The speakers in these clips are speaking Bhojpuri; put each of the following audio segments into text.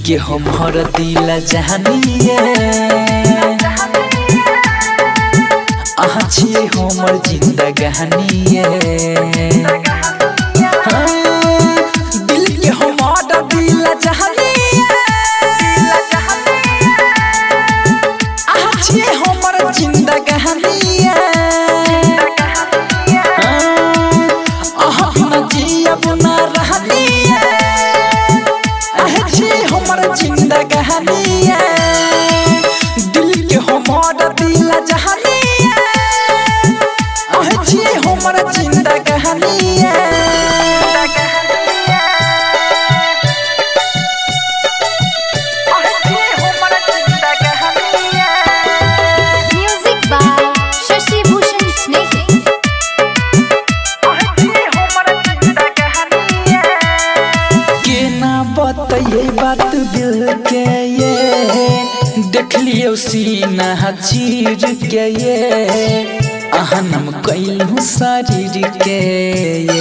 के हमर दिल जहानिए अहाँ छियै हमर जिंदगानिए दिल के हमर दिल जहानिए अहाँ छियै हमर जिंदगानिए अहाँ बिना जियब ना रहनिए अहाँ छियै हमर जिंदगानिए दिल के हमर दिल जहानिए अहाँ छियै हमर जिंदगानिए Music by Shashi Bhushan Snake. के ना बताइए बात दिल के ये देख लियो सीना चीर के ये अहनम कैलू शरीर के ये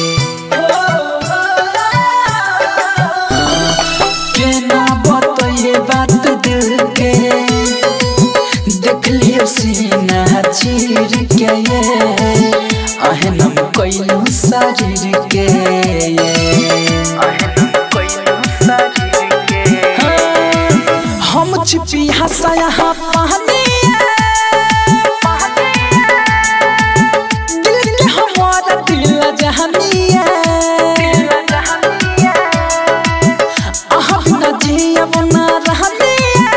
के ना बताइए बात दिल के देख लियो सीना चीर के ये अहनम कैलू शरीर के ये हम छिपी हंसाया पानी दिल के हमारा दिल जहानिए अहाँ बिना जियब ना रहनिए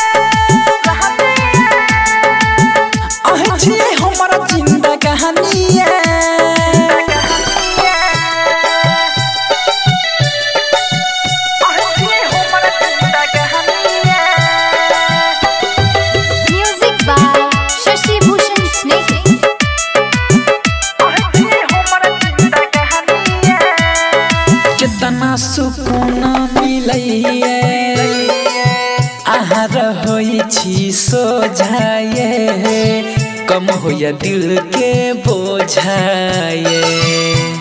अहाँ छियै हमर जिंदगानिए Music by Shashi Bhushan Snake. कितना सुकून मिलैये आहार होई छी सोझाए कम होया दिल के बोझाए